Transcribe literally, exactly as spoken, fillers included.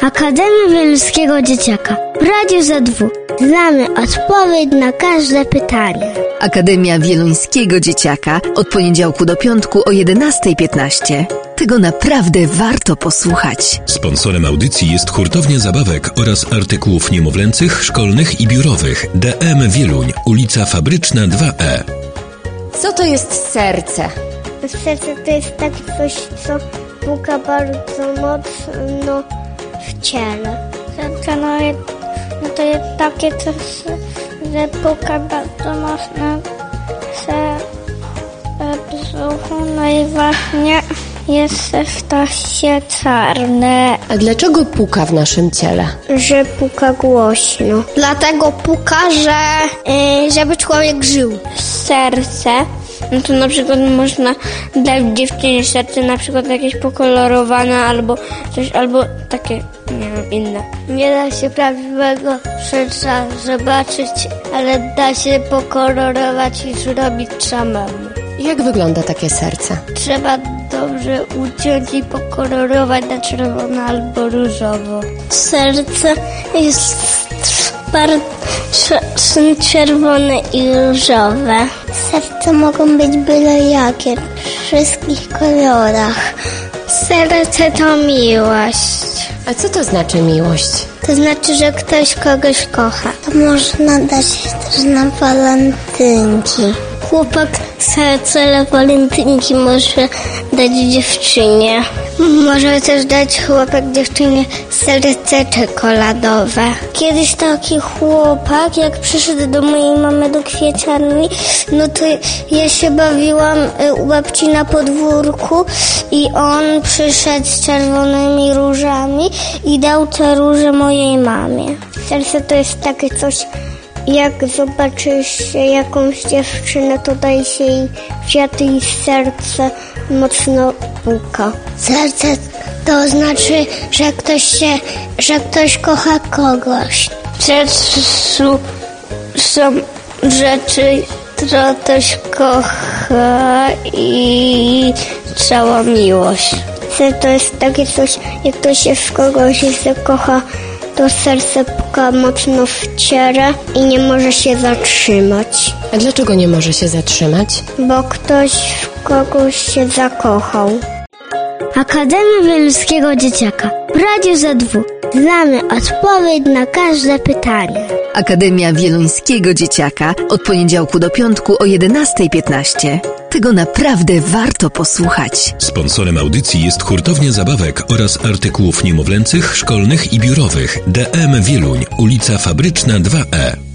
Akademia Wieluńskiego Dzieciaka w Radiu Z W. Znamy odpowiedź na każde pytanie. Akademia Wieluńskiego Dzieciaka od poniedziałku do piątku o jedenastej piętnaście. Tego naprawdę warto posłuchać. Sponsorem audycji jest Hurtownia Zabawek oraz artykułów niemowlęcych, szkolnych i biurowych. D M Wieluń, ulica Fabryczna dwa E. Co to jest serce? Serce to jest takie coś, co puka bardzo mocno w ciele. Serce no, jest, no to jest takie coś, że puka bardzo mocno w brzuchu. No i właśnie jest w tasie czarne. A dlaczego puka w naszym ciele? Że puka głośno. Dlatego puka, że yy, żeby człowiek żył. Serce, no to na przykład można dać dziewczynie serce, na przykład jakieś pokolorowane albo coś, albo takie, nie wiem, inne. Nie da się prawdziwego serca zobaczyć, ale da się pokolorować i zrobić samemu. Jak wygląda takie serce? Trzeba dobrze uciąć i pokolorować na czerwono albo różowo. Serce jest bardzo czerwone i różowe. Serce mogą być byle jakie, w wszystkich kolorach. Serce to miłość. A co to znaczy miłość? To znaczy, że ktoś kogoś kocha. To można dać też na walentynki. Chłopak serce na walentynki może dać dziewczynie. Może też dać chłopak dziewczynie serce czekoladowe. Kiedyś taki chłopak, jak przyszedł do mojej mamy do kwieciarni, no to ja się bawiłam u babci na podwórku i on przyszedł z czerwonymi różami i dał te róże mojej mamie. Serce to jest takie coś, jak zobaczysz jakąś dziewczynę, to daj się jej kwiaty i serce mocno puka. Serce to znaczy, że ktoś się, że ktoś kocha kogoś. W sercu są rzeczy, które ktoś kocha i cała miłość. Serce to jest takie coś, jak ktoś się w kogoś zakocha, to serce puka mocno w ciele i nie może się zatrzymać. A dlaczego nie może się zatrzymać? Bo ktoś w kogoś się zakochał. Akademia Wieluńskiego Dzieciaka w Radiu Z W. Znamy odpowiedź na każde pytanie. Akademia Wieluńskiego Dzieciaka od poniedziałku do piątku o jedenastej piętnaście. Tego naprawdę warto posłuchać. Sponsorem audycji jest Hurtownia Zabawek oraz artykułów niemowlęcych, szkolnych i biurowych. D M Wieluń, ulica Fabryczna dwa E.